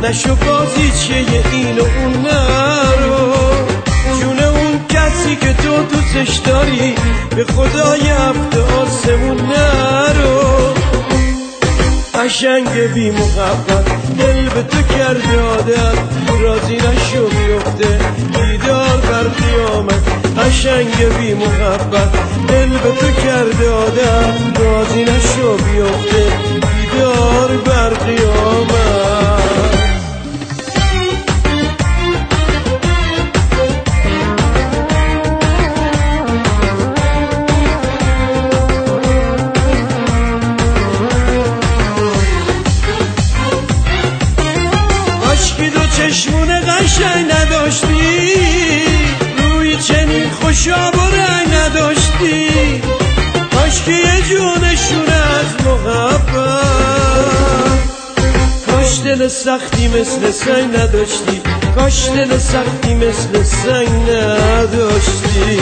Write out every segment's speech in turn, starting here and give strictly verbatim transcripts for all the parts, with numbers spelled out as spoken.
نشو بازیچه این و اون نرو، جون اون کسی که تو دوستش داری به خدای هفت آسمون نرو. قشنگ بی محبت دل به تو کرده عادت، راضی نشو بیفته دیدار بر قیامت. قشنگ بی محبت دل به تو کرده عادت، راضی نشو بیفته دیدار بر قیامت. چشمون قشنگ نداشتی، روی چنین خوشا و رنگ نداشتی، کاش که یه جونشون از محبت، کاش دل سختی مثل سنگ نداشتی، کاش دل سختی مثل سنگ نداشتی.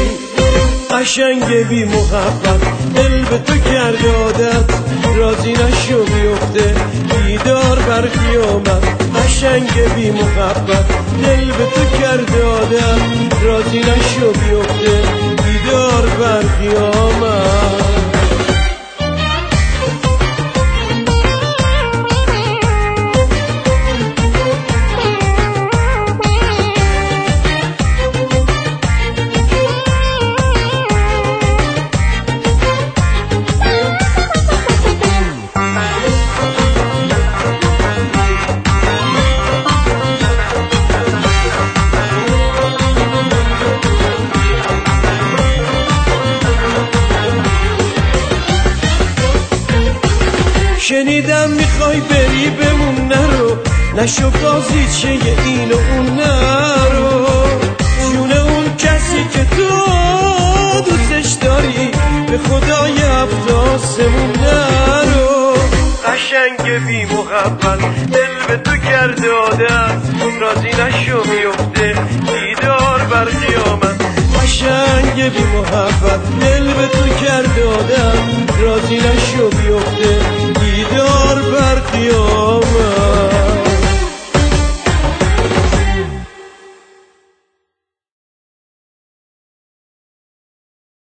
قشنگ بی محبت دل به تو کرده عادت، راضی نشو بیفته دیدار بر قیامت. قشنگ بی محبت دل به تو کرده عادت، راضی نشو بیفته دیدار بر قیامت. شنیدم میخوای بری بمون نرو، نشو بازیچه این و اون نرو، جون اون کسی که تو دوستش داری به خدای هفت آسمون نرو. قشنگ بی محبت دل به تو کرده عادت، راضی نشو بیفته دیدار بر قیامت. قشنگ بی محبت دل به تو کرده عادت، راضی نشو بیفته